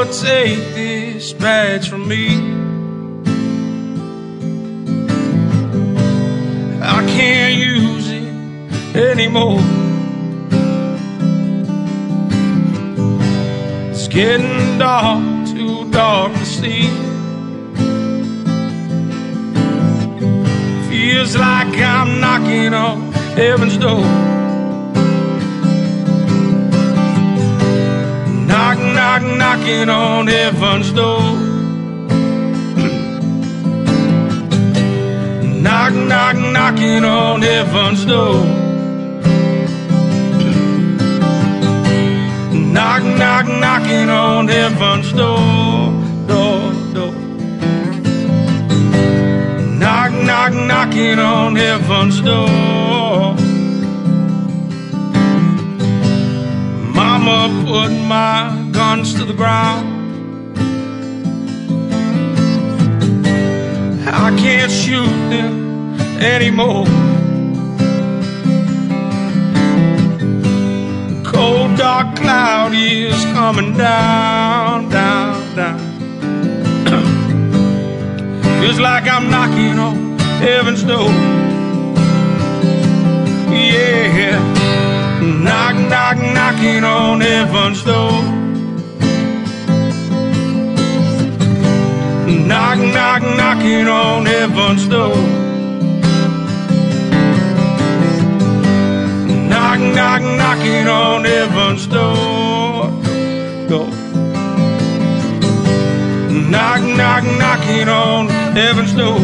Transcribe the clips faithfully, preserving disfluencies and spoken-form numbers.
Lord, take this badge from me. I can't use it anymore. It's getting dark, too dark to see. Feels like I'm knocking on heaven's door. Knock, knock, knocking on heaven's door. Knock, knock, knocking on heaven's door. Knock, knock, knocking on heaven's door, door, door. Knock, knock, knocking on heaven's door. Mama put my guns to the ground. I can't shoot them anymore. The cold dark cloud is coming down, down, down. Feels like I'm knocking on heaven's door. Yeah. Knock, knock, knocking on heaven's door. Knock, knock, knocking on heaven's door. Knock, knock, knocking on heaven's door. Door. Knock, knock, knocking on heaven's door.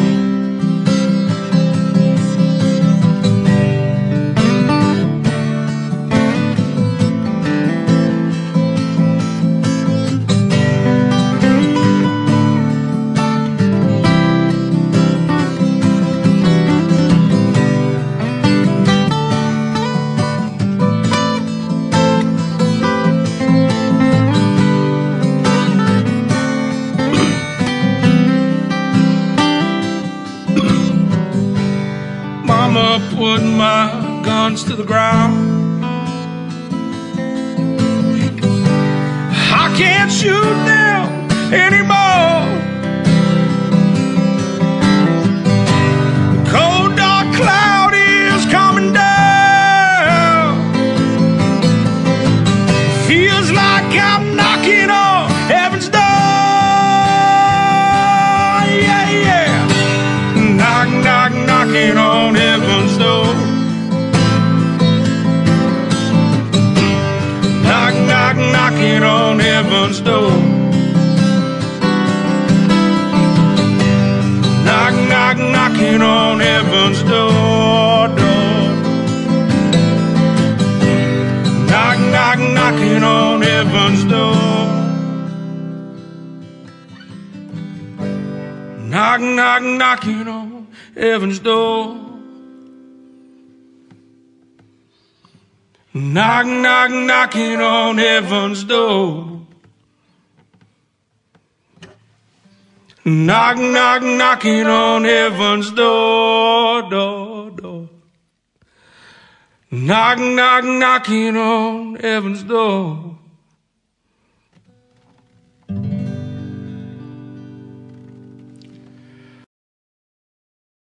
Mama put my guns to the ground. I can't shoot them anymore. The cold dark cloud is coming down. Feels like I'm knocking on heaven's door. Yeah, yeah. Knock, knock, knocking on heaven's door. Knock, knock, knocking on heaven's door. Knock, knock, knocking on heaven's door, door. Knock, knock, knocking on heaven's door. Knock, knock, knocking on heaven's door. Knock, knock, knocking on heaven's door. Knock, knock, knocking on heaven's door, door, door. Knock, knock, knocking on heaven's door.